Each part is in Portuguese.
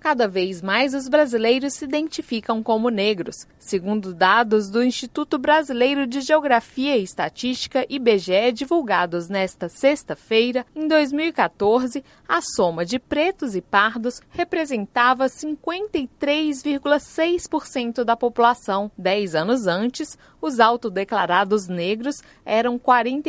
cada vez mais os brasileiros se identificam como negros. Segundo dados do Instituto Brasileiro de Geografia e Estatística, IBGE, divulgados nesta sexta-feira, em 2014, a soma de pretos e pardos representava 53,6% da população. 10 anos antes, os autodeclarados negros eram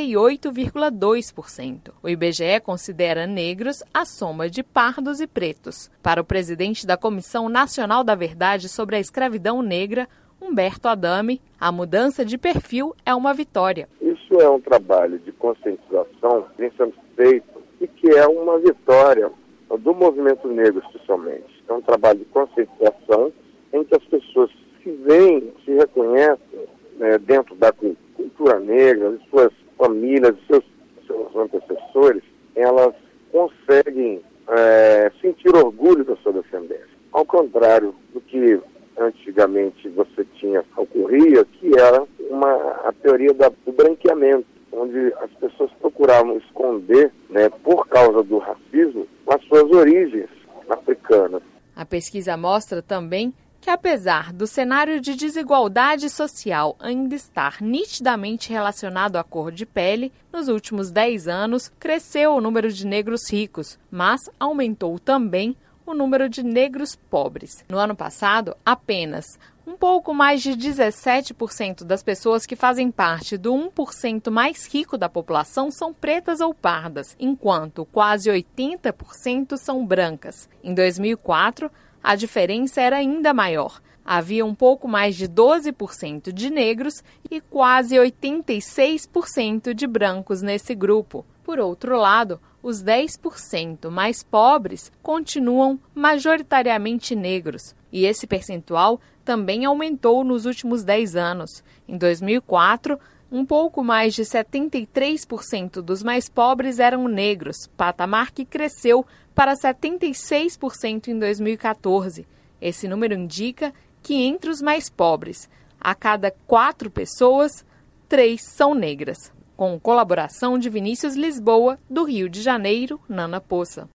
48,2%. O IBGE considera negros a soma de pardos e pretos. Para o presidente da Comissão Nacional da Verdade sobre a Escravidão Negra, Humberto Adame, a mudança de perfil é uma vitória. Isso é um trabalho de conscientização que vem sendo feito e que é uma vitória do movimento negro, especialmente. É um trabalho de conscientização em que as pessoas se veem, se reconhecem dentro da cultura negra, de suas famílias, de seus antecessores, elas conseguem sentir orgulho da sua descendência. Ao contrário do que antigamente ocorria, que era a teoria do branqueamento, onde as pessoas procuravam esconder, por causa do racismo, as suas origens africanas. A pesquisa mostra também que, apesar do cenário de desigualdade social ainda estar nitidamente relacionado à cor de pele, nos últimos 10 anos cresceu o número de negros ricos, mas aumentou também o número de negros pobres. No ano passado, apenas um pouco mais de 17% das pessoas que fazem parte do 1% mais rico da população são pretas ou pardas, enquanto quase 80% são brancas. Em 2004, a diferença era ainda maior. Havia um pouco mais de 12% de negros e quase 86% de brancos nesse grupo. Por outro lado, os 10% mais pobres continuam majoritariamente negros, e esse percentual também aumentou nos últimos 10 anos. Em 2004, um pouco mais de 73% dos mais pobres eram negros, patamar que cresceu para 76% em 2014. Esse número indica que entre os mais pobres, a cada 4 pessoas, 3 são negras. Com colaboração de Vinícius Lisboa, do Rio de Janeiro, Nana Poça.